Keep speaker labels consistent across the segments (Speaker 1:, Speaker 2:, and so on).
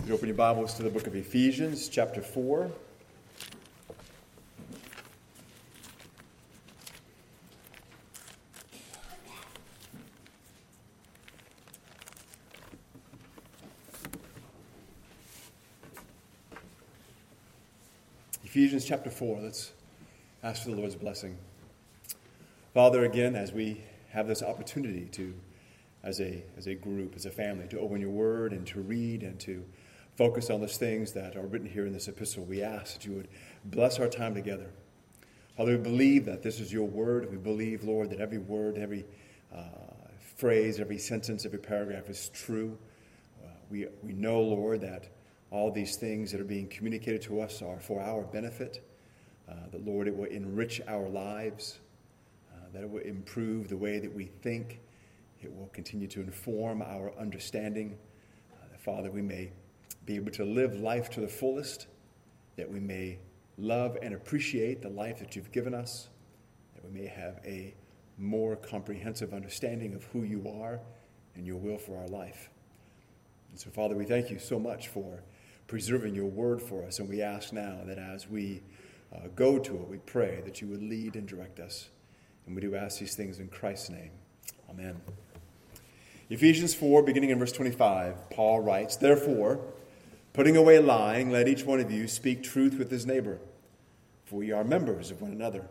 Speaker 1: You open your Bibles to the book of Ephesians, chapter 4. Ephesians chapter 4. Let's ask for the Lord's blessing. Father, again, as we have this opportunity to, as a group, as a family, to open your word and to read and to focus on those things that are written here in this epistle, we ask that you would bless our time together. Father, we believe that this is your word. We believe, Lord, that every word, every phrase, every sentence, every paragraph is true. We know, Lord, that all these things that are being communicated to us are for our benefit, that, Lord, it will enrich our lives, that it will improve the way that we think. It will continue to inform our understanding. That, Father, we may be able to live life to the fullest, that we may love and appreciate the life that you've given us, that we may have a more comprehensive understanding of who you are and your will for our life. And so, Father, we thank you so much for preserving your word for us, and we ask now that as we go to it, we pray that you would lead and direct us. And we do ask these things in Christ's name. Amen. Ephesians 4, beginning in verse 25, Paul writes, "Therefore, putting away lying, let each one of you speak truth with his neighbor, for we are members of one another.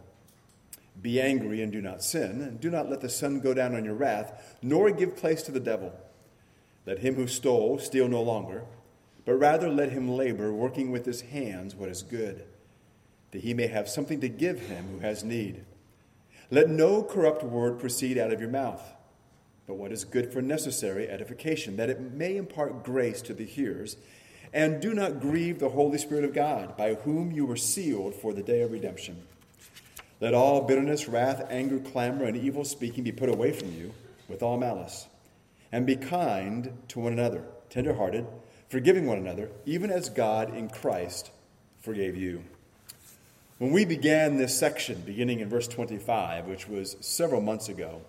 Speaker 1: Be angry and do not sin, and do not let the sun go down on your wrath, nor give place to the devil. Let him who stole steal no longer, but rather let him labor, working with his hands what is good, that he may have something to give him who has need. Let no corrupt word proceed out of your mouth, but what is good for necessary edification, that it may impart grace to the hearers. And do not grieve the Holy Spirit of God, by whom you were sealed for the day of redemption. Let all bitterness, wrath, anger, clamor, and evil speaking be put away from you with all malice. And be kind to one another, tender-hearted, forgiving one another, even as God in Christ forgave you." When we began this section, beginning in verse 25, which was several months ago,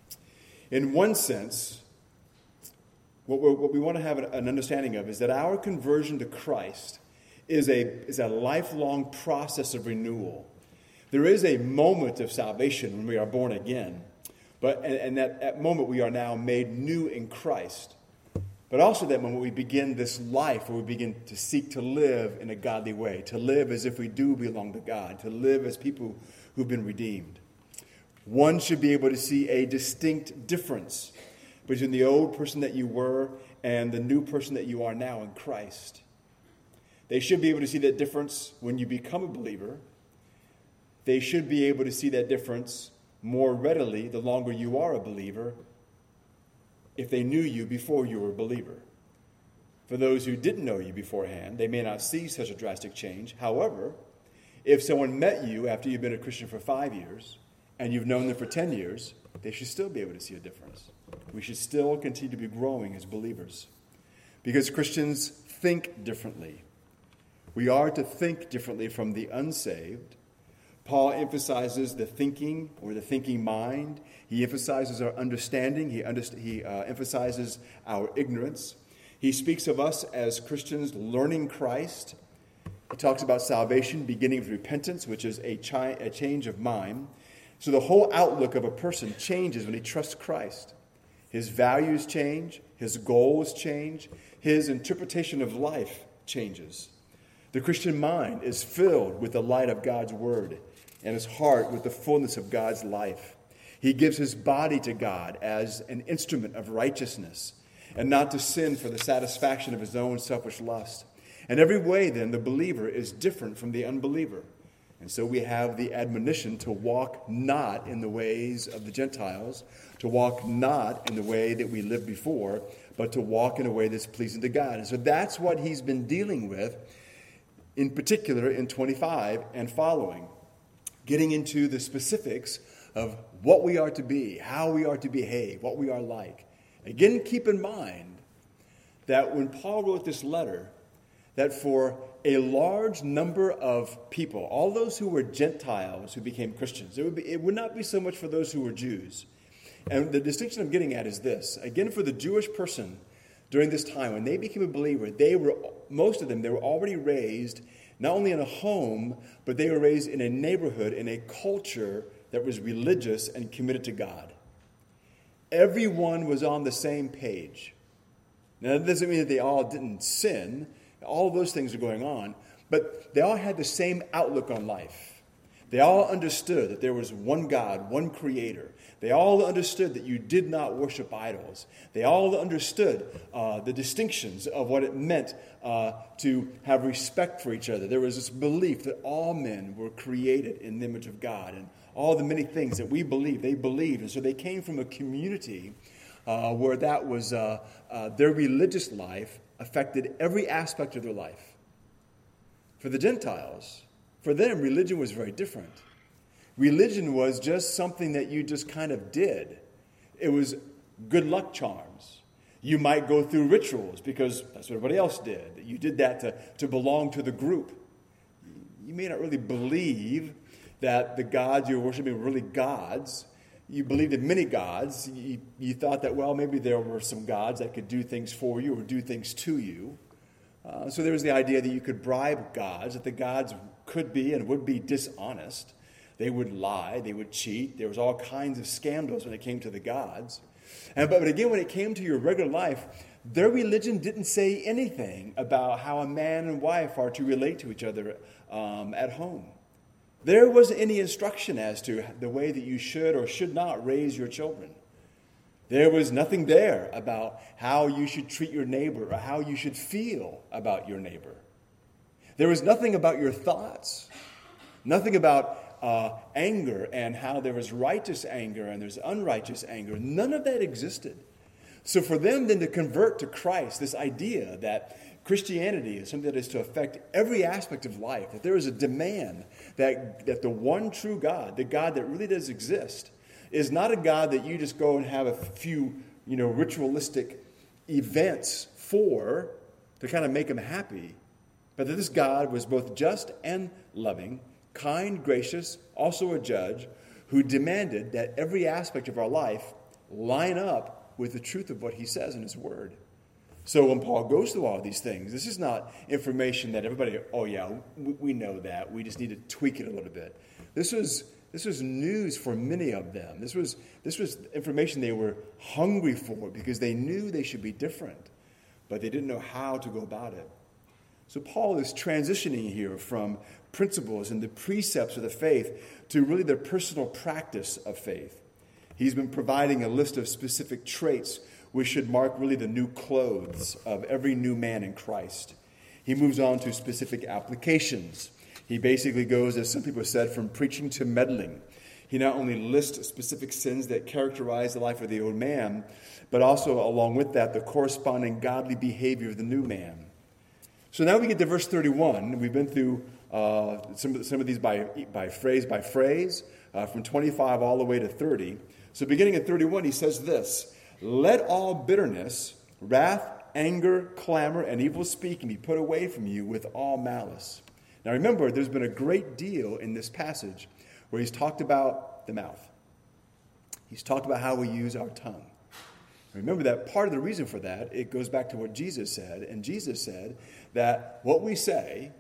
Speaker 1: in one sense, what we want to have an understanding of is that our conversion to Christ is a lifelong process of renewal. There is a moment of salvation when we are born again, and that moment we are now made new in Christ. But also that moment we begin this life where we begin to seek to live in a godly way, to live as if we do belong to God, to live as people who've been redeemed. One should be able to see a distinct difference between the old person that you were and the new person that you are now in Christ. They should be able to see that difference when you become a believer. They should be able to see that difference more readily the longer you are a believer, if they knew you before you were a believer. For those who didn't know you beforehand, they may not see such a drastic change. However, if someone met you after you've been a Christian for 5 years and you've known them for 10 years, they should still be able to see a difference. We should still continue to be growing as believers, because Christians think differently. We are to think differently from the unsaved. Paul emphasizes the thinking or the thinking mind. He emphasizes our understanding. He emphasizes our ignorance. He speaks of us as Christians learning Christ. He talks about salvation beginning with repentance, which is a change of mind. So the whole outlook of a person changes when he trusts Christ. His values change, his goals change, his interpretation of life changes. The Christian mind is filled with the light of God's word, and his heart with the fullness of God's life. He gives his body to God as an instrument of righteousness, and not to sin for the satisfaction of his own selfish lust. In every way, then, the believer is different from the unbeliever. And so we have the admonition to walk not in the ways of the Gentiles, to walk not in the way that we lived before, but to walk in a way that's pleasing to God. And so that's what he's been dealing with, in particular in 25 and following, getting into the specifics of what we are to be, how we are to behave, what we are like. Again, keep in mind that when Paul wrote this letter, that for a large number of people, all those who were Gentiles who became Christians, it would not be so much for those who were Jews. And the distinction I'm getting at is this. Again, for the Jewish person during this time, when they became a believer, most of them, they were already raised not only in a home, but they were raised in a neighborhood, in a culture that was religious and committed to God. Everyone was on the same page. Now, that doesn't mean that they all didn't sin. All of those things are going on. But they all had the same outlook on life. They all understood that there was one God, one creator. They all understood that you did not worship idols. They all understood the distinctions of what it meant to have respect for each other. There was this belief that all men were created in the image of God, and all the many things that we believe, they believed. And so they came from a community where that was their religious life affected every aspect of their life. For the Gentiles, for them, religion was very different. Religion was just something that you just kind of did. It was good luck charms. You might go through rituals because that's what everybody else did. You did that to belong to the group. You may not really believe that the gods you're worshiping were really gods. You believed in many gods. You thought that, well, maybe there were some gods that could do things for you or do things to you. So there was the idea that you could bribe gods, that the gods could be and would be dishonest. They would lie, they would cheat. There was all kinds of scandals when it came to the gods. But again, when it came to your regular life, their religion didn't say anything about how a man and wife are to relate to each other at home. There wasn't any instruction as to the way that you should or should not raise your children. There was nothing there about how you should treat your neighbor or how you should feel about your neighbor. There was nothing about your thoughts, nothing about anger and how there was righteous anger and there's unrighteous anger. None of that existed. So for them then to convert to Christ, this idea that Christianity is something that is to affect every aspect of life, that there is a demand that the one true God, the God that really does exist, is not a God that you just go and have a few, ritualistic events to kind of make him happy, but that this God was both just and loving, kind, gracious, also a judge, who demanded that every aspect of our life line up with the truth of what he says in his word. So when Paul goes through all these things, this is not information that everybody, we know that. We just need to tweak it a little bit. This was news for many of them. This was information they were hungry for because they knew they should be different, but they didn't know how to go about it. So Paul is transitioning here from principles and the precepts of the faith to really their personal practice of faith. He's been providing a list of specific traits which should mark really the new clothes of every new man in Christ. He moves on to specific applications. He basically goes, as some people said, from preaching to meddling. He not only lists specific sins that characterize the life of the old man, but also along with that, the corresponding godly behavior of the new man. So now we get to verse 31. We've been through some of these by phrase, from 25 all the way to 30. So beginning at 31, he says this: "Let all bitterness, wrath, anger, clamor, and evil speaking be put away from you with all malice." Now remember, there's been a great deal in this passage where he's talked about the mouth. He's talked about how we use our tongue. Remember that part of the reason for that, it goes back to what Jesus said. And Jesus said that what we say,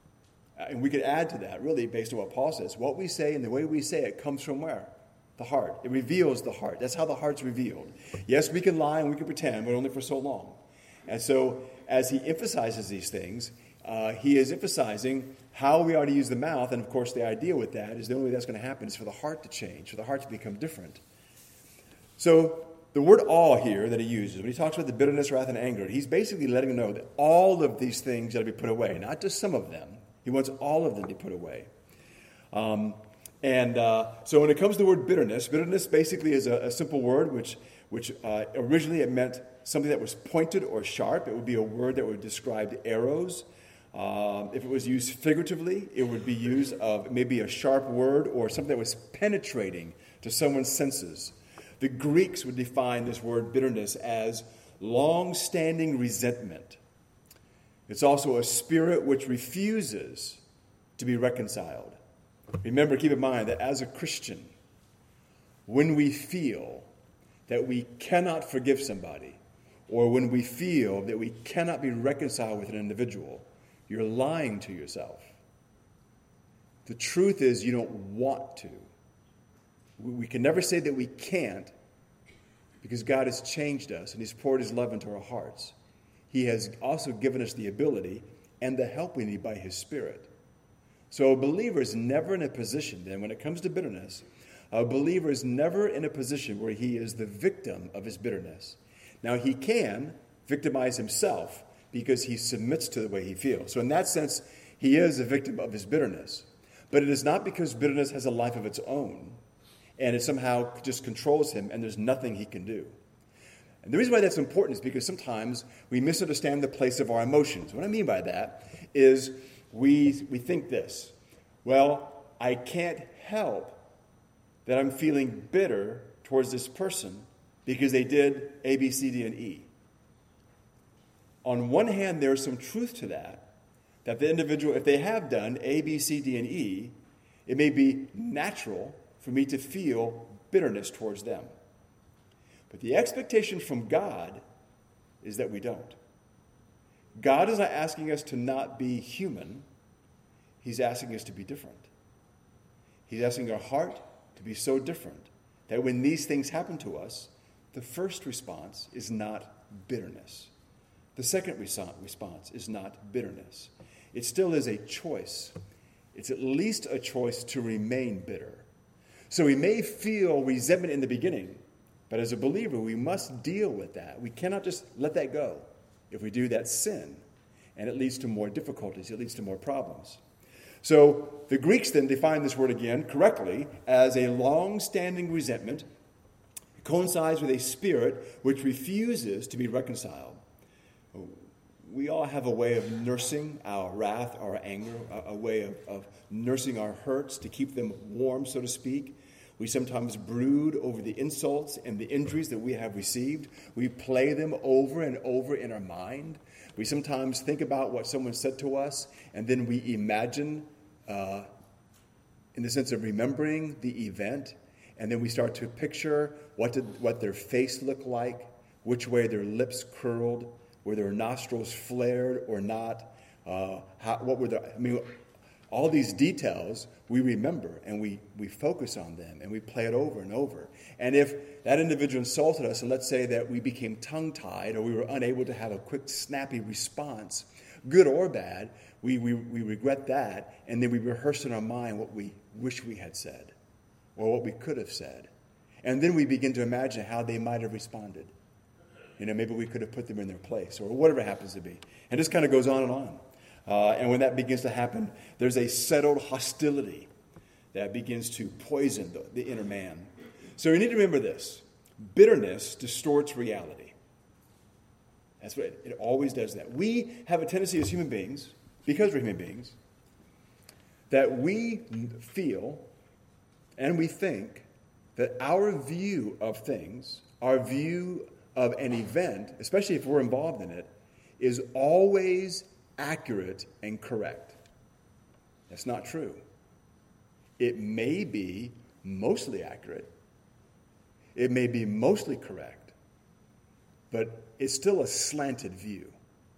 Speaker 1: and we could add to that really based on what Paul says, what we say and the way we say it comes from where? The heart. It reveals the heart. That's how the heart's revealed. Yes, we can lie and we can pretend, but only for so long. And so as he emphasizes these things, he is emphasizing how we are to use the mouth. And of course, the idea with that is the only way that's going to happen is for the heart to change, for the heart to become different. So the word all here that he uses, when he talks about the bitterness, wrath, and anger, he's basically letting them know that all of these things got to be put away, not just some of them. He wants all of them to be put away. So when it comes to the word bitterness basically is a simple word which originally it meant something that was pointed or sharp. It would be a word that would describe arrows. If it was used figuratively, it would be used of maybe a sharp word or something that was penetrating to someone's senses. The Greeks would define this word bitterness as long-standing resentment. It's also a spirit which refuses to be reconciled. Remember, keep in mind that as a Christian, when we feel that we cannot forgive somebody, or when we feel that we cannot be reconciled with an individual, you're lying to yourself. The truth is you don't want to. We can never say that we can't, because God has changed us and he's poured his love into our hearts. He has also given us the ability and the help we need by his Spirit. So a believer is never in a position, then when it comes to bitterness, a believer is never in a position where he is the victim of his bitterness. Now, he can victimize himself because he submits to the way he feels. So in that sense, he is a victim of his bitterness. But it is not because bitterness has a life of its own and it somehow just controls him and there's nothing he can do. And the reason why that's important is because sometimes we misunderstand the place of our emotions. What I mean by that is we think this: well, I can't help that I'm feeling bitter towards this person because they did A, B, C, D, and E. On one hand, there's some truth to that the individual, if they have done A, B, C, D, and E, it may be natural for me to feel bitterness towards them. But the expectation from God is that we don't. God is not asking us to not be human. He's asking us to be different. He's asking our heart to be so different that when these things happen to us, the first response is not bitterness. The second response is not bitterness. It still is a choice. It's at least a choice to remain bitter. So we may feel resentment in the beginning, but as a believer, we must deal with that. We cannot just let that go. If we do, that's sin, and it leads to more difficulties. It leads to more problems. So the Greeks then define this word again correctly as a long-standing resentment. It coincides with a spirit which refuses to be reconciled. We all have a way of nursing our wrath, our anger, a way of nursing our hurts to keep them warm, so to speak. We sometimes brood over the insults and the injuries that we have received. We play them over and over in our mind. We sometimes think about what someone said to us, and then we imagine, in the sense of remembering the event, and then we start to picture what their face looked like, which way their lips curled, were their nostrils flared or not, all these details we remember and we focus on them and we play it over and over. And if that individual insulted us, and let's say that we became tongue-tied or we were unable to have a quick, snappy response, good or bad, we regret that, and then we rehearse in our mind what we wish we had said or what we could have said. And then we begin to imagine how they might have responded. Maybe we could have put them in their place or whatever it happens to be. And this kind of goes on and on. And when that begins to happen, there's a settled hostility that begins to poison the inner man. So you need to remember this. Bitterness distorts reality. That's what it always does that. We have a tendency as human beings, because we're human beings, that we feel and we think that our view of things, our view of an event, especially if we're involved in it, is always accurate and correct. That's not true. It may be mostly accurate. It may be mostly correct. But it's still a slanted view.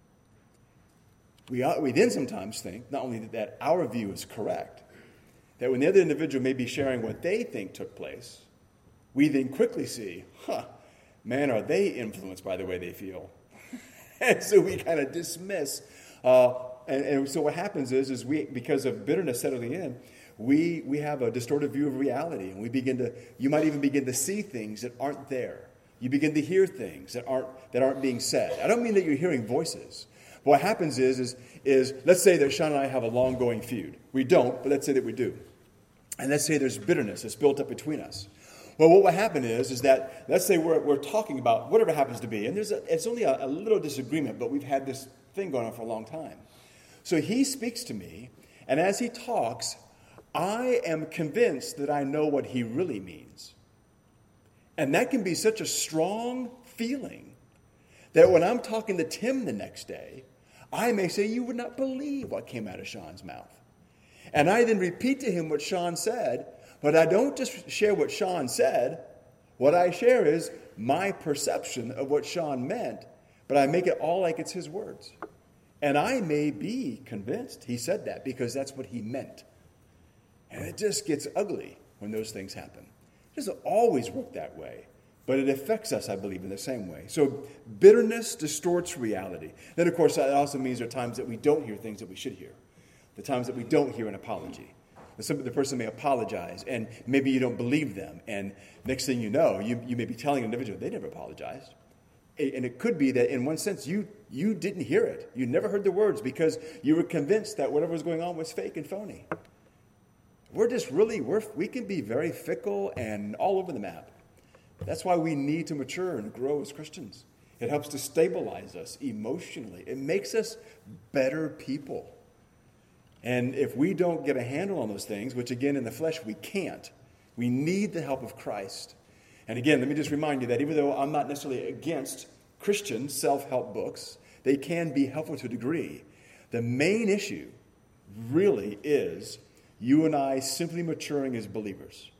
Speaker 1: We then sometimes think, not only that our view is correct, that when the other individual may be sharing what they think took place, we then quickly see, man, are they influenced by the way they feel? And so we kind of dismiss. And so what happens is we, because of bitterness settling in, we have a distorted view of reality. And you might even begin to see things that aren't there. You begin to hear things that aren't being said. I don't mean that you're hearing voices. But what happens is let's say that Sean and I have a long-going feud. We don't, but let's say that we do. And let's say there's bitterness that's built up between us. Well, what will happen is that, let's say we're talking about whatever happens to be, and it's only a little disagreement, but we've had this thing going on for a long time. So he speaks to me, and as he talks, I am convinced that I know what he really means. And that can be such a strong feeling that when I'm talking to Tim the next day, I may say, you would not believe what came out of Sean's mouth. And I then repeat to him what Sean said, but I don't just share what Sean said. What I share is my perception of what Sean meant. but I make it all like it's his words. And I may be convinced he said that because that's what he meant. And it just gets ugly when those things happen. It doesn't always work that way, but it affects us, I believe, in the same way. So bitterness distorts reality. Then, of course, that also means there are times that we don't hear things that we should hear. The times that we don't hear an apology. The person may apologize, and maybe you don't believe them. And next thing you know, you may be telling an individual, they never apologized. And it could be that in one sense, you didn't hear it. You never heard the words because you were convinced that whatever was going on was fake and phony. We can be very fickle and all over the map. That's why we need to mature and grow as Christians. It helps to stabilize us emotionally. It makes us better people. And if we don't get a handle on those things, which again in the flesh we can't, we need the help of Christ. And again, let me just remind you that even though I'm not necessarily against Christian self-help books, they can be helpful to a degree. The main issue really is you and I simply maturing as believers.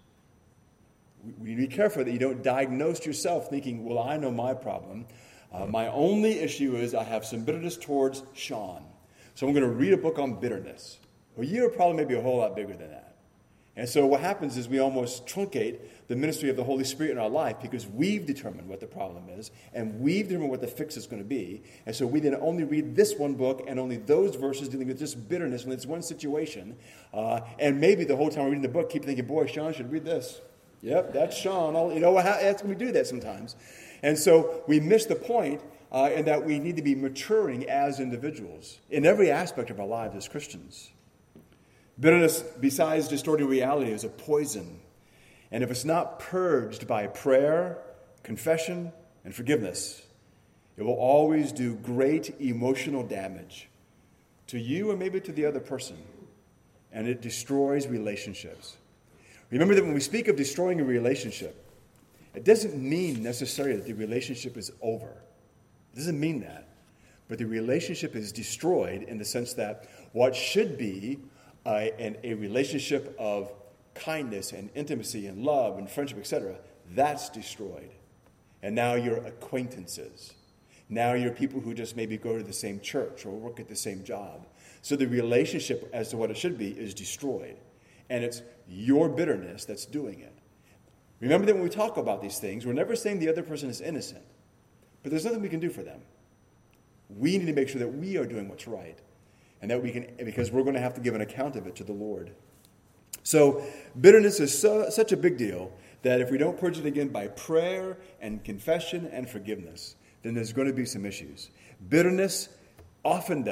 Speaker 1: We need to be careful that you don't diagnose yourself thinking, well, I know my problem. My only issue is I have some bitterness towards Sean. So I'm going to read a book on bitterness. Well, your problem may be a whole lot bigger than that. And so what happens is we almost truncate the ministry of the Holy Spirit in our life because we've determined what the problem is and we've determined what the fix is going to be. And so we then only read this one book and only those verses dealing with just bitterness when it's one situation. And maybe the whole time we're reading the book, keep thinking, boy, Sean should read this. Yep, that's Sean. That's when we do that sometimes. And so we miss the point in that we need to be maturing as individuals in every aspect of our lives as Christians. Bitterness, besides distorting reality, is a poison. And if it's not purged by prayer, confession, and forgiveness, it will always do great emotional damage to you or maybe to the other person. And it destroys relationships. Remember that when we speak of destroying a relationship, it doesn't mean necessarily that the relationship is over. It doesn't mean that. But the relationship is destroyed in the sense that what should be a relationship of kindness and intimacy and love and friendship, etc., that's destroyed. And now you're acquaintances. Now you're people who just maybe go to the same church or work at the same job. So the relationship as to what it should be is destroyed. And it's your bitterness that's doing it. Remember that when we talk about these things, we're never saying the other person is innocent. But there's nothing we can do for them. We need to make sure that we are doing what's right. And that we can, because we're going to have to give an account of it to the Lord. So bitterness is such a big deal that if we don't purge it again by prayer and confession and forgiveness, then there's going to be some issues. Bitterness often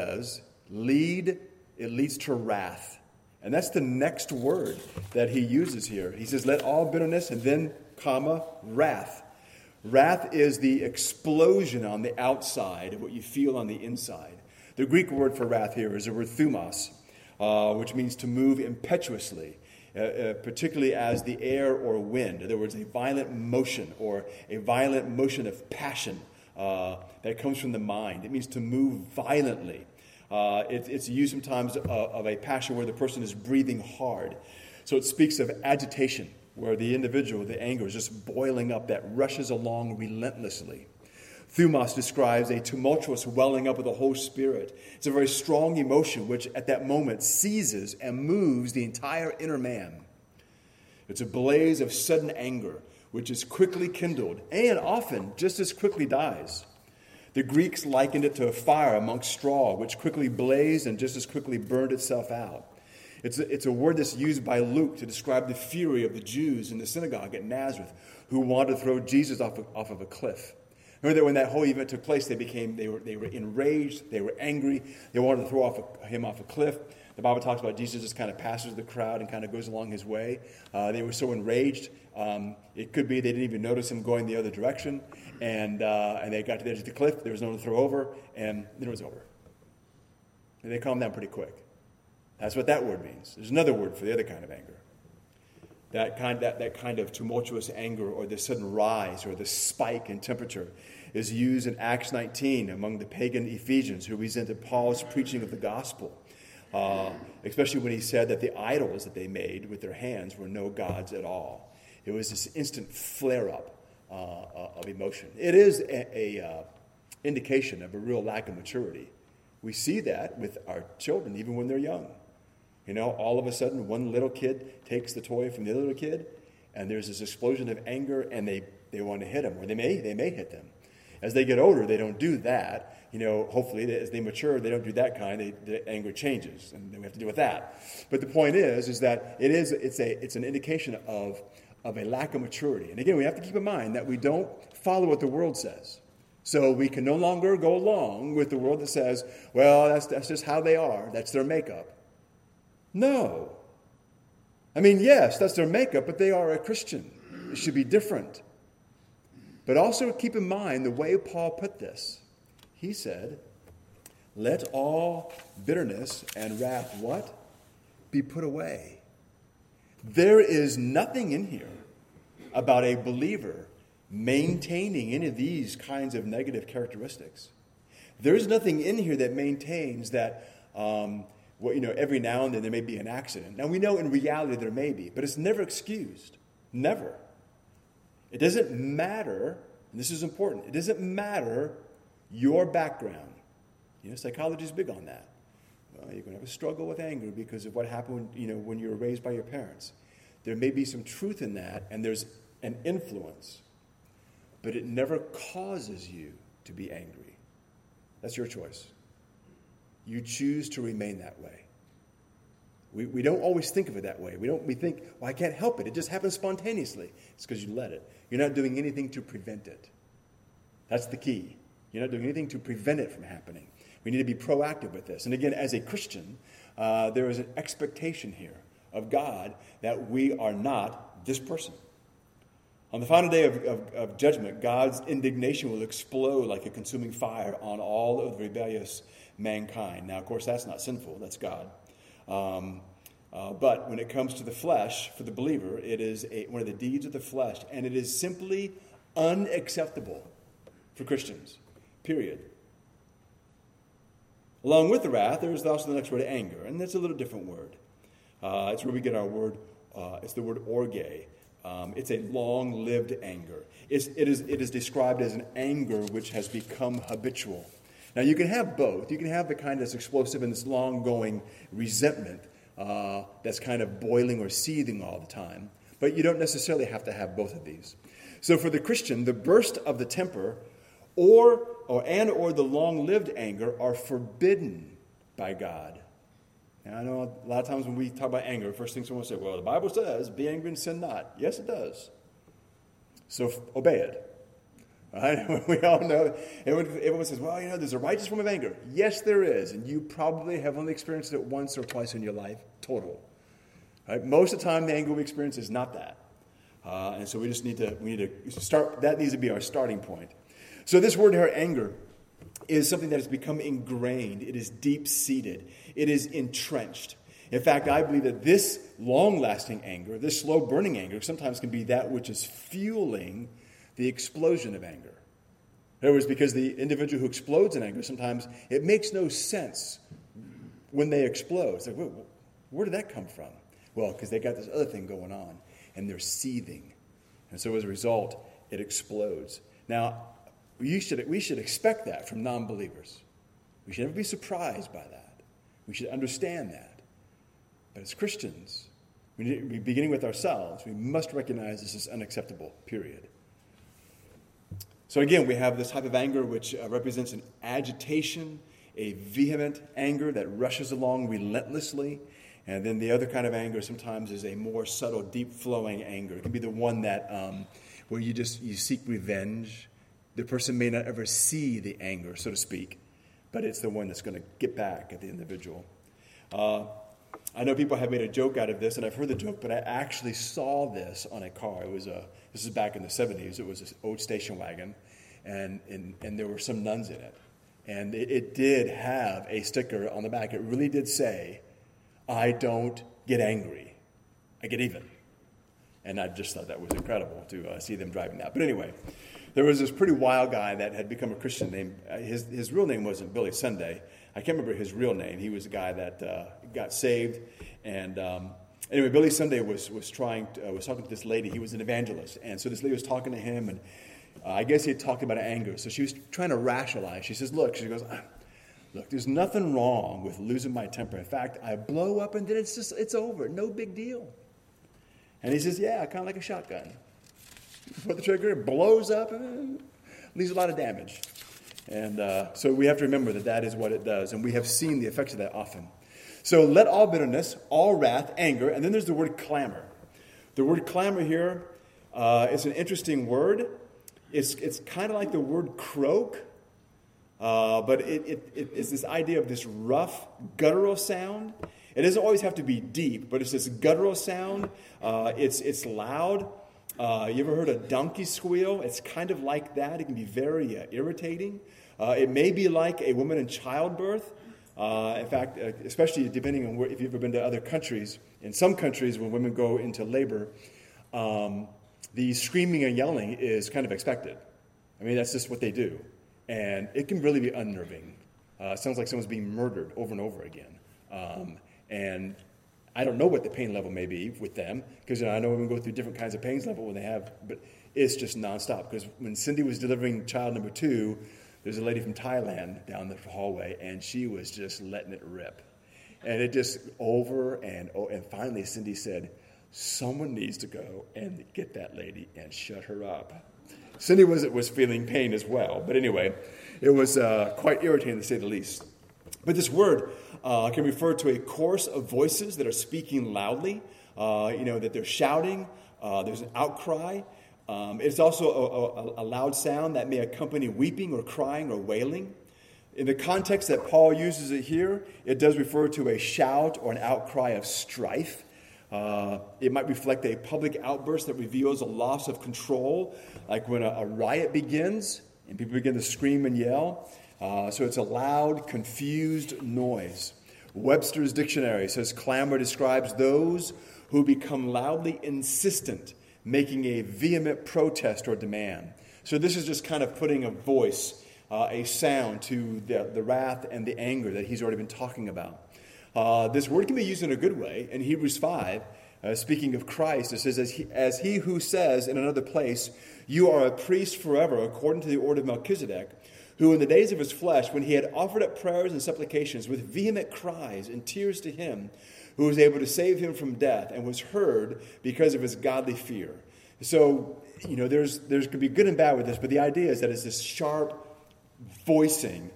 Speaker 1: leads to wrath. And that's the next word that he uses here. He says, let all bitterness, and then, wrath. Wrath is the explosion on the outside of what you feel on the inside. The Greek word for wrath here is the word thumos, which means to move impetuously, particularly as the air or wind. In other words, a violent motion or a violent motion of passion that comes from the mind. It means to move violently. It's used sometimes of a passion where the person is breathing hard. So it speaks of agitation, where the individual, the anger is just boiling up that rushes along relentlessly. Thumos describes a tumultuous welling up of the whole spirit. It's a very strong emotion which at that moment seizes and moves the entire inner man. It's a blaze of sudden anger which is quickly kindled and often just as quickly dies. The Greeks likened it to a fire amongst straw, which quickly blazed and just as quickly burned itself out. It's a word that's used by Luke to describe the fury of the Jews in the synagogue at Nazareth who wanted to throw Jesus off of a cliff. Remember that when that whole event took place, they were enraged, they were angry, they wanted to throw him off a cliff. The Bible talks about Jesus just kind of passes the crowd and kind of goes along his way. They were so enraged, it could be they didn't even notice him going the other direction, and they got to the edge of the cliff, there was no one to throw over, and then it was over. And they calmed down pretty quick. That's what that word means. There's another word for the other kind of anger. That kind of tumultuous anger or the sudden rise or the spike in temperature is used in Acts 19 among the pagan Ephesians who resented Paul's preaching of the gospel, especially when he said that the idols that they made with their hands were no gods at all. It was this instant flare-up of emotion. It is indication of a real lack of maturity. We see that with our children, even when they're young. All of a sudden, one little kid takes the toy from the other little kid, and there's this explosion of anger, and they want to hit them, or they may hit them. As they get older, they don't do that. Hopefully, as they mature, they don't do that kind. The anger changes, and then we have to deal with that. But the point is that it's an indication of a lack of maturity. And again, we have to keep in mind that we don't follow what the world says. So we can no longer go along with the world that says, well, that's just how they are. That's their makeup. No. Yes, that's their makeup, but they are a Christian. It should be different. But also keep in mind the way Paul put this. He said, let all bitterness and wrath, what? Be put away. There is nothing in here about a believer maintaining any of these kinds of negative characteristics. There's nothing in here that maintains that, every now and then there may be an accident. Now, we know in reality there may be, but it's never excused. Never. It doesn't matter, and this is important, it doesn't matter your background. Psychology is big on that. Well, you're going to have a struggle with anger because of what happened, when you were raised by your parents. There may be some truth in that, and there's an influence. But it never causes you to be angry. That's your choice. You choose to remain that way. We don't always think of it that way. We think, well, I can't help it. It just happens spontaneously. It's because you let it. You're not doing anything to prevent it. That's the key. You're not doing anything to prevent it from happening. We need to be proactive with this. And again, as a Christian, there is an expectation here of God that we are not this person. On the final day of judgment, God's indignation will explode like a consuming fire on all of the rebellious mankind. Now, of course, that's not sinful. That's God. But when it comes to the flesh, for the believer, it is one of the deeds of the flesh, and it is simply unacceptable for Christians, period. Along with the wrath, there is also the next word, anger, and that's a little different word. It's where we get our word, it's the word orge. It's a long-lived anger. It is described as an anger which has become habitual. Now, you can have both. You can have the kind that's explosive and this long-going resentment that's kind of boiling or seething all the time. But you don't necessarily have to have both of these. So for the Christian, the burst of the temper or the long-lived anger are forbidden by God. And I know a lot of times when we talk about anger, first thing someone will say, well, the Bible says, be angry and sin not. Yes, it does. So obey it. Right? We all know. Everyone says, well, there's a righteous form of anger. Yes, there is. And you probably have only experienced it once or twice in your life, total. Right? Most of the time, the anger we experience is not that. And so we need to start, that needs to be our starting point. So this word here, anger, is something that has become ingrained. It is deep-seated. It is entrenched. In fact, I believe that this long-lasting anger, this slow-burning anger, sometimes can be that which is fueling the explosion of anger. In other words, because the individual who explodes in anger, sometimes it makes no sense when they explode. It's like, where did that come from? Well, because they got this other thing going on, and they're seething. And so as a result, it explodes. Now, we should expect that from non-believers. We should never be surprised by that. We should understand that. But as Christians, we need to be beginning with ourselves. We must recognize this is unacceptable, period. So again, we have this type of anger which represents an agitation, a vehement anger that rushes along relentlessly. And then the other kind of anger sometimes is a more subtle, deep-flowing anger. It can be the one that where you seek revenge. The person may not ever see the anger, so to speak, but it's the one that's going to get back at the individual. I know people have made a joke out of this, and I've heard the joke, but I actually saw this on a car. This is back in the 70s. It was an old station wagon, and there were some nuns in it. And it did have a sticker on the back. It really did say, I don't get angry. I get even. And I just thought that was incredible to see them driving that. But anyway, there was this pretty wild guy that had become a Christian named, his real name wasn't Billy Sunday. I can't remember his real name. He was a guy that got saved. And anyway, Billy Sunday was talking to this lady. He was an evangelist. And so this lady was talking to him, and I guess he had talked about anger. So she was trying to rationalize. She says, look, there's nothing wrong with losing my temper. In fact, I blow up and then it's over. No big deal. And he says, yeah, kind of like a shotgun. Put the trigger, it blows up, and leaves a lot of damage. And so we have to remember that is what it does. And we have seen the effects of that often. So let all bitterness, all wrath, anger, and then there's the word clamor. The word clamor here is an interesting word. It's kind of like the word croak, but it's this idea of this rough, guttural sound. It doesn't always have to be deep, but it's this guttural sound. It's loud. You ever heard a donkey squeal? It's kind of like that. It can be very irritating. It may be like a woman in childbirth. In fact, especially depending on if you've ever been to other countries. In some countries, when women go into labor, the screaming and yelling is kind of expected. I mean, that's just what they do. And it can really be unnerving. It sounds like someone's being murdered over and over again. And I don't know what the pain level may be with them, because I know women go through different kinds of pain level when they have, but it's just nonstop. Because when Cindy was delivering child number 2, there's a lady from Thailand down the hallway, and she was just letting it rip. And it just over and finally Cindy said, someone needs to go and get that lady and shut her up. Cindy was feeling pain as well. But anyway, it was quite irritating to say the least. But this word can refer to a chorus of voices that are speaking loudly, that they're shouting. There's an outcry. It's also a loud sound that may accompany weeping or crying or wailing. In the context that Paul uses it here, it does refer to a shout or an outcry of strife. It might reflect a public outburst that reveals a loss of control, like when a riot begins and people begin to scream and yell. So it's a loud, confused noise. Webster's dictionary says clamor describes those who become loudly insistent, making a vehement protest or demand. So this is just kind of putting a voice, a sound to the wrath and the anger that he's already been talking about. This word can be used in a good way. In Hebrews 5, speaking of Christ, it says, as he who says in another place, you are a priest forever, according to the order of Melchizedek, who in the days of his flesh, when he had offered up prayers and supplications with vehement cries and tears to him, who was able to save him from death and was heard because of his godly fear. So, there's could be good and bad with this, but the idea is that it's this sharp voicing,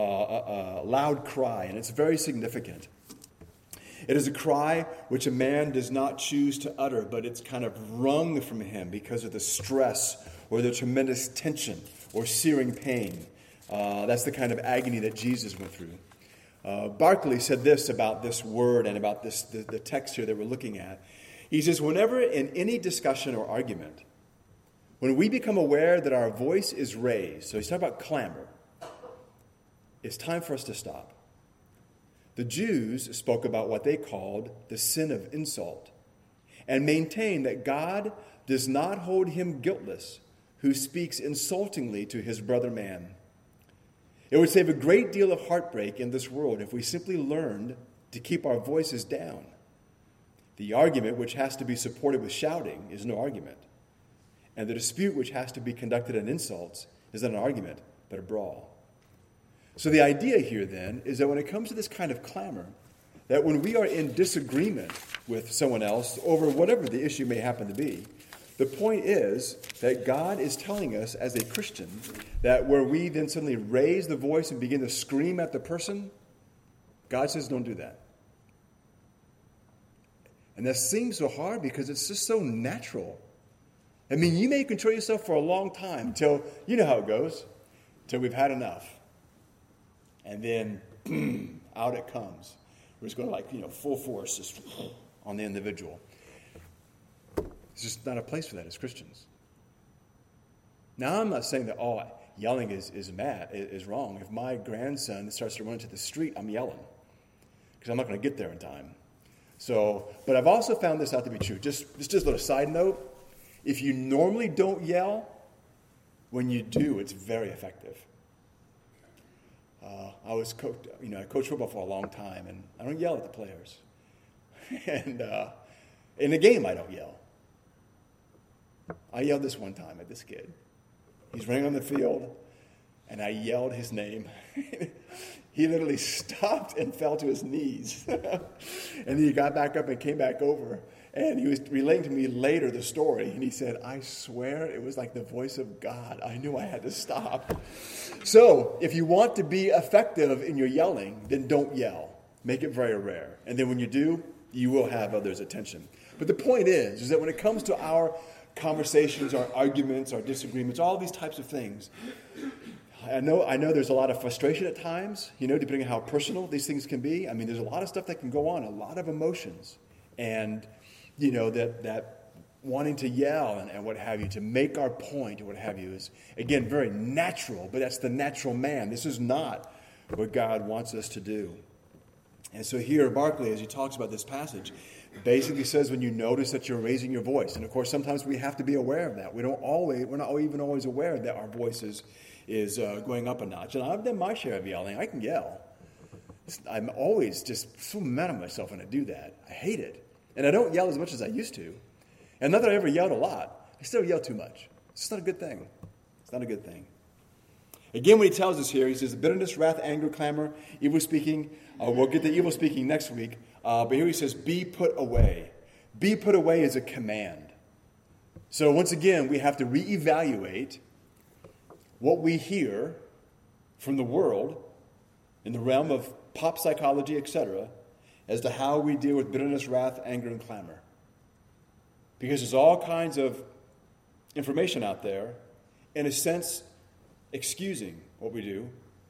Speaker 1: loud cry, and it's very significant. It is a cry which a man does not choose to utter, but it's kind of wrung from him because of the stress or the tremendous tension or searing pain. That's the kind of agony that Jesus went through. Barclay said this about this word and about the text here that we're looking at. He says, whenever in any discussion or argument, when we become aware that our voice is raised, so he's talking about clamor, it's time for us to stop. The Jews spoke about what they called the sin of insult and maintained that God does not hold him guiltless who speaks insultingly to his brother man. It would save a great deal of heartbreak in this world if we simply learned to keep our voices down. The argument which has to be supported with shouting is no argument. And the dispute which has to be conducted in insults is not an argument, but a brawl. So the idea here then is that when it comes to this kind of clamor, that when we are in disagreement with someone else over whatever the issue may happen to be, the point is that God is telling us as a Christian that where we then suddenly raise the voice and begin to scream at the person, God says don't do that. And that seems so hard because it's just so natural. I mean, you may control yourself for a long time until, you know how it goes, until we've had enough. And then, boom, out it comes. We're just going to full force just on the individual. It's just not a place for that as Christians. Now, I'm not saying that yelling is wrong. If my grandson starts to run into the street, I'm yelling because I'm not going to get there in time. So, but I've also found this out to be true. Just a little side note. If you normally don't yell, when you do, it's very effective. I coached football for a long time, and I don't yell at the players. And in the game, I don't yell. I yelled this one time at this kid. He's running on the field, and I yelled his name. He literally stopped and fell to his knees. And then he got back up and came back over. And he was relating to me later the story. And he said, I swear it was like the voice of God. I knew I had to stop. So if you want to be effective in your yelling, then don't yell. Make it very rare. And then when you do, you will have others' attention. But the point is that when it comes to our conversations, our arguments, our disagreements, all these types of things, I know there's a lot of frustration at times, depending on how personal these things can be. I mean, there's a lot of stuff that can go on, a lot of emotions. And, that wanting to yell and what have you, to make our point or what have you is, again, very natural, but that's the natural man. This is not what God wants us to do. And so here, Barclay, as he talks about this passage, basically says when you notice that you're raising your voice. And, of course, sometimes we have to be aware of that. We're not even always aware that our voice is going up a notch. And I've done my share of yelling. I can yell. I'm always just so mad at myself when I do that. I hate it. And I don't yell as much as I used to. And not that I ever yelled a lot. I still yell too much. It's not a good thing. It's not a good thing. Again, when he tells us here, he says, bitterness, wrath, anger, clamor, evil speaking. We'll get to evil speaking next week. But here he says, be put away. Be put away is a command. So once again, we have to reevaluate what we hear from the world in the realm of pop psychology, etc., as to how we deal with bitterness, wrath, anger, and clamor. Because there's all kinds of information out there, in a sense, excusing what we do.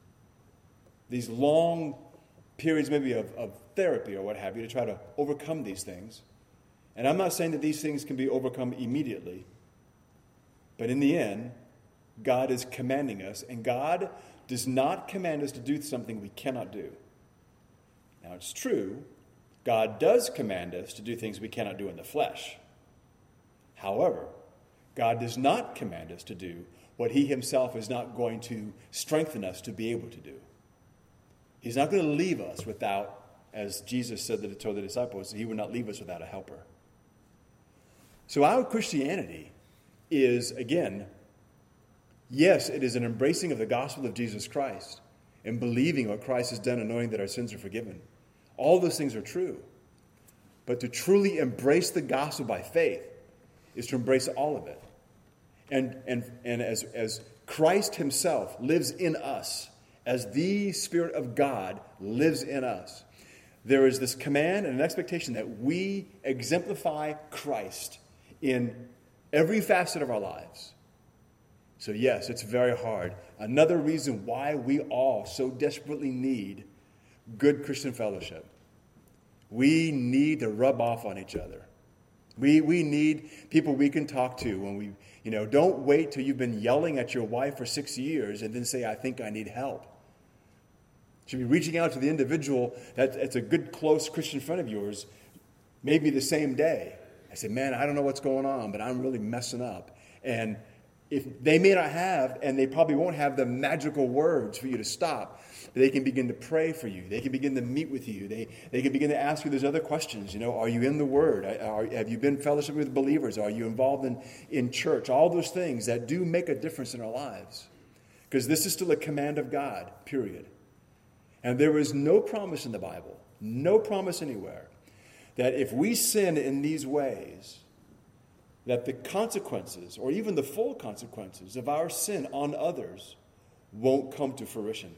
Speaker 1: These long periods maybe of therapy or what have you to try to overcome these things. And I'm not saying that these things can be overcome immediately. But in the end, God is commanding us, and God does not command us to do something we cannot do. Now, it's true, God does command us to do things we cannot do in the flesh. However, God does not command us to do what he himself is not going to strengthen us to be able to do. He's not going to leave us without, as Jesus said to the disciples, he would not leave us without a helper. So our Christianity is, again, yes, it is an embracing of the gospel of Jesus Christ and believing what Christ has done and knowing that our sins are forgiven. All those things are true. But to truly embrace the gospel by faith is to embrace all of it. And as Christ himself lives in us, as the Spirit of God lives in us, there is this command and an expectation that we exemplify Christ in every facet of our lives. So yes, it's very hard. Another reason why we all so desperately need good Christian fellowship. We need to rub off on each other. We need people we can talk to when we, don't wait till you've been yelling at your wife for 6 years and then say, I think I need help. You should be reaching out to the individual that's a good, close Christian friend of yours, maybe the same day. I say, man, I don't know what's going on, but I'm really messing up. And if they may not have, and they probably won't have the magical words for you to stop, they can begin to pray for you. They can begin to meet with you. They can begin to ask you those other questions. Are you in the Word? Have you been fellowship with believers? Are you involved in church? All those things that do make a difference in our lives. Because this is still a command of God, period. And there is no promise in the Bible, no promise anywhere, that if we sin in these ways, that the consequences, or even the full consequences of our sin on others won't come to fruition.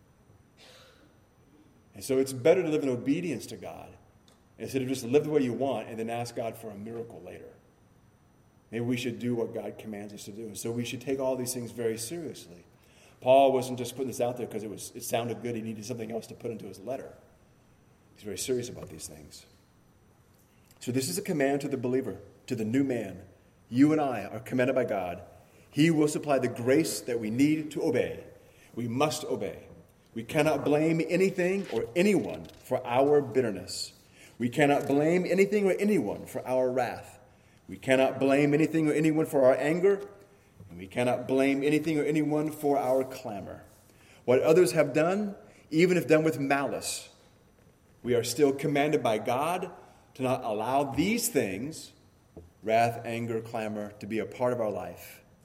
Speaker 1: And so it's better to live in obedience to God instead of just live the way you want and then ask God for a miracle later. Maybe we should do what God commands us to do. And so we should take all these things very seriously. Paul wasn't just putting this out there because it sounded good. He needed something else to put into his letter. He's very serious about these things. So this is a command to the believer, to the new man. You and I are commanded by God. He will supply the grace that we need to obey. We must obey. We cannot blame anything or anyone for our bitterness. We cannot blame anything or anyone for our wrath. We cannot blame anything or anyone for our anger. And we cannot blame anything or anyone for our clamor. What others have done, even if done with malice, we are still commanded by God to not allow these things, wrath, anger, clamor, to be a part of our life.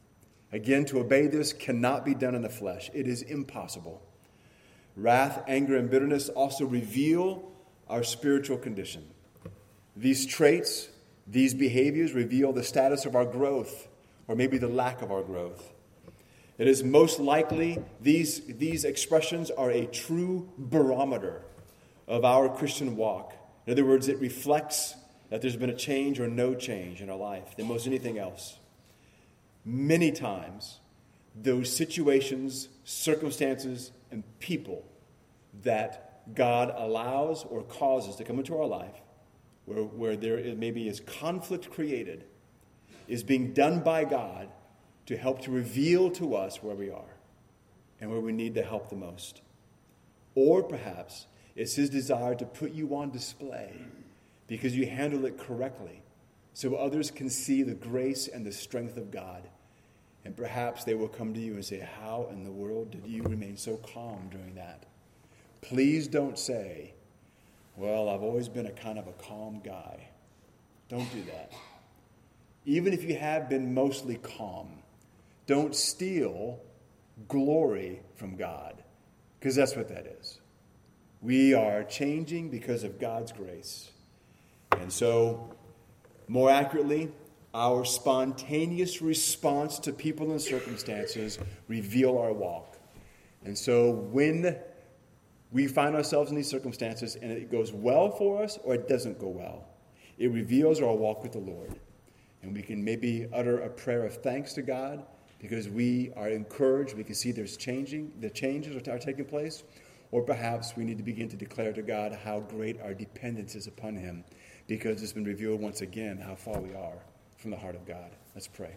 Speaker 1: Again, to obey this cannot be done in the flesh. It is impossible. Wrath, anger, and bitterness also reveal our spiritual condition. These traits, these behaviors reveal the status of our growth, or maybe the lack of our growth. It is most likely these expressions are a true barometer of our Christian walk. In other words, it reflects that there's been a change or no change in our life than most anything else. Many times, those situations, circumstances, and people that God allows or causes to come into our life, where there maybe is conflict created, is being done by God to help to reveal to us where we are and where we need the help the most. Or perhaps it's his desire to put you on display because you handle it correctly so others can see the grace and the strength of God. And perhaps they will come to you and say, how in the world did you remain so calm during that? Please don't say, well, I've always been a kind of a calm guy. Don't do that. Even if you have been mostly calm, don't steal glory from God, because that's what that is. We are changing because of God's grace. And so, more accurately, our spontaneous response to people and circumstances reveal our walk. And so when we find ourselves in these circumstances and it goes well for us or it doesn't go well, it reveals our walk with the Lord. And we can maybe utter a prayer of thanks to God because we are encouraged. We can see the changes are taking place. Or perhaps we need to begin to declare to God how great our dependence is upon him because it's been revealed once again how far we are from the heart of God. Let's pray.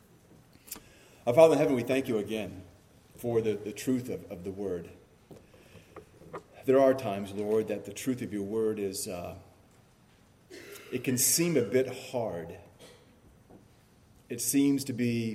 Speaker 1: Our Father in heaven, we thank you again for the truth of the word. There are times, Lord, that the truth of your word is, it can seem a bit hard. It seems to be,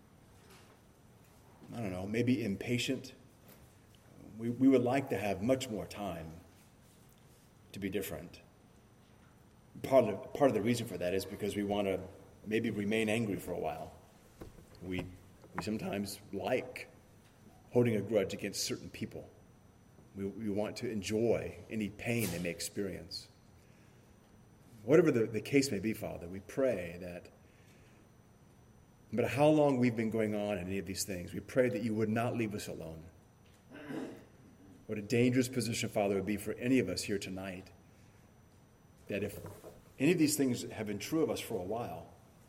Speaker 1: I don't know, maybe impatient. We would like to have much more time to be different. Part of the reason for that is because we want to maybe remain angry for a while. We sometimes like holding a grudge against certain people. We want to enjoy any pain they may experience. Whatever the case may be, Father, we pray that no matter how long we've been going on in any of these things, we pray that you would not leave us alone. What a dangerous position, Father, would be for any of us here tonight, that if any of these things have been true of us for a while,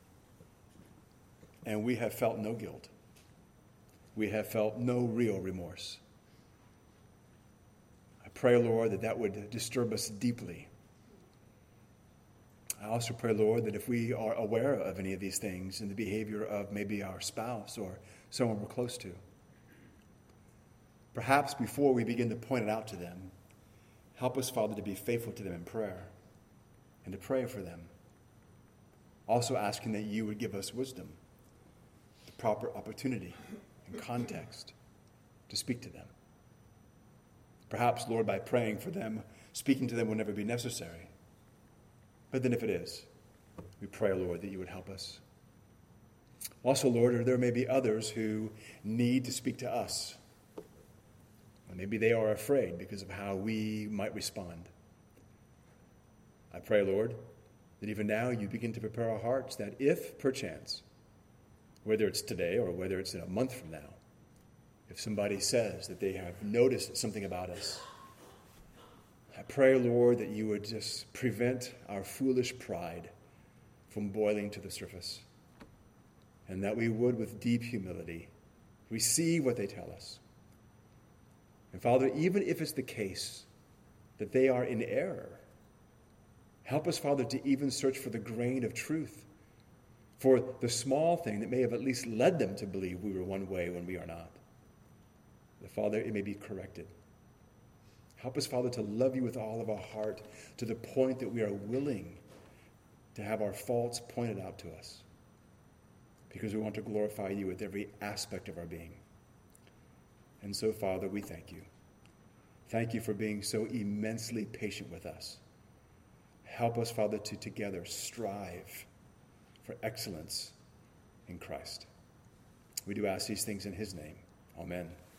Speaker 1: and we have felt no guilt, we have felt no real remorse. I pray, Lord, that would disturb us deeply. I also pray, Lord, that if we are aware of any of these things in the behavior of maybe our spouse or someone we're close to, perhaps before we begin to point it out to them, help us, Father, to be faithful to them in prayer and to pray for them. Also asking that you would give us wisdom, the proper opportunity and context to speak to them. Perhaps, Lord, by praying for them, speaking to them will never be necessary. But then if it is, we pray, Lord, that you would help us. Also, Lord, there may be others who need to speak to us. Maybe they are afraid because of how we might respond. I pray, Lord, that even now you begin to prepare our hearts that if, perchance, whether it's today or whether it's in a month from now, if somebody says that they have noticed something about us, I pray, Lord, that you would just prevent our foolish pride from boiling to the surface, and that we would, with deep humility, receive what they tell us. And Father, even if it's the case that they are in error, help us, Father, to even search for the grain of truth, for the small thing that may have at least led them to believe we were one way when we are not. That, Father, it may be corrected. Help us, Father, to love you with all of our heart to the point that we are willing to have our faults pointed out to us because we want to glorify you with every aspect of our being. And so, Father, we thank you. Thank you for being so immensely patient with us. Help us, Father, to together strive for excellence in Christ. We do ask these things in his name. Amen.